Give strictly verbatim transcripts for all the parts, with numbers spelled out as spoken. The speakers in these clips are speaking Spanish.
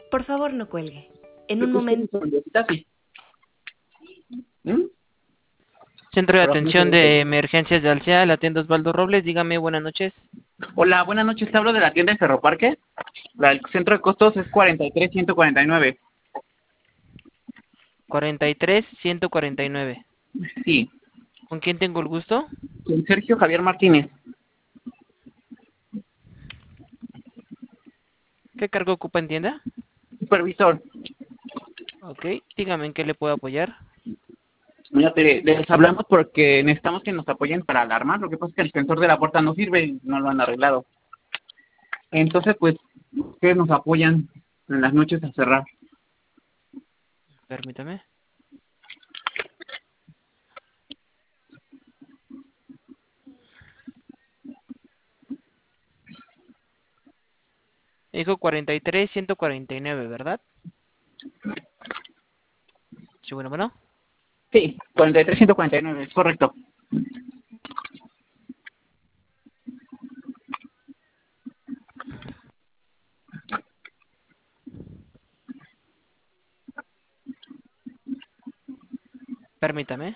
Por favor, no cuelgue. En ¿Qué un momento... sí. ¿Mm? Centro de Hola, Atención de Emergencias de Alsea, la tienda Osvaldo Robles, dígame, buenas noches. Hola, buenas noches, te hablo de la tienda de Ferroparque. La, el centro de costos es cuarenta y tres ciento cuarenta y nueve. cuarenta y tres ciento cuarenta y nueve. Sí, ¿Con quién tengo el gusto? con Sergio Javier Martínez. ¿Qué cargo ocupa en tienda? Supervisor. Ok, dígame en qué le puedo apoyar. Mira, te- les hablamos porque necesitamos que nos apoyen para alarmar. Lo que pasa es que el sensor de la puerta no sirve y no lo han arreglado. Entonces, pues, ustedes nos apoyan en las noches a cerrar. Permítame. Dijo cuarenta y tres ciento cuarenta y nueve, ¿verdad? Sí, bueno, bueno. Sí, cuarenta y tres ciento cuarenta y nueve, es correcto. Permítame.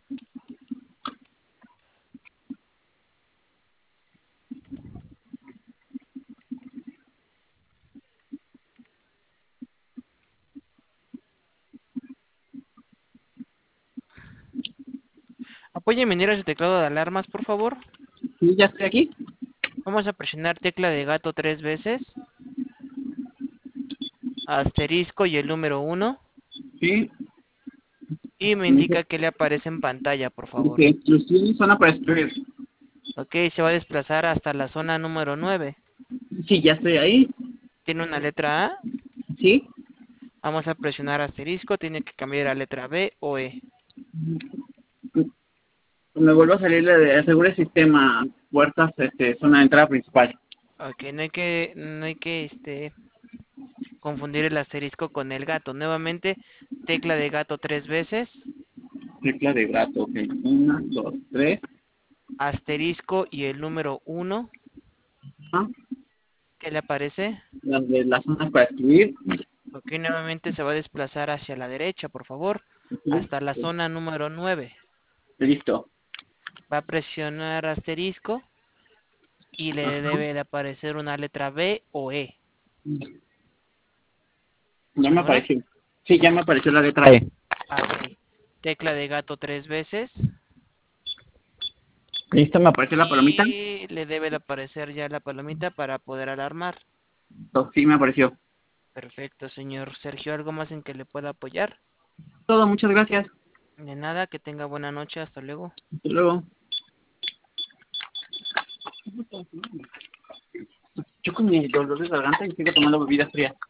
Apóyeme en ir a su teclado de alarmas, por favor. Sí, ya estoy aquí. Vamos a presionar tecla de gato tres veces. Asterisco y el número uno. Sí. Y me Dice indica que le aparece en pantalla, por favor. dice, exclusión zona para excluir. Ok, se va a desplazar hasta la zona número nueve. Sí, ya estoy ahí. Tiene una letra A. Sí. Vamos a presionar asterisco. Tiene que cambiar a letra B o E. Me vuelvo a salir la de asegure sistema, puertas, este, zona de entrada principal. Ok, no hay que, no hay que este, confundir el asterisco con el gato. Nuevamente, tecla de gato tres veces. Tecla de gato, ok. Una, dos, tres. Asterisco y el número uno. Ah, ¿Qué le aparece? las de las zonas para excluir. Ok, nuevamente se va a desplazar hacia la derecha, por favor. Sí, Hasta la zona número nueve. listo. Va a presionar asterisco. Y le Ajá. debe de aparecer una letra B o E. Ya me Bueno, bueno. apareció. Sí, ya me apareció la letra E. Ah, ok. Tecla de gato tres veces. Listo, me apareció la palomita. Y le debe de aparecer ya la palomita para poder alarmar. Oh, sí, me apareció. Perfecto, señor Sergio. ¿Algo más en que le pueda apoyar? Todo, muchas gracias. De nada, que tenga buena noche. Hasta luego. Hasta luego. Yo con mi dolor de garganta y sigo tomando bebidas frías.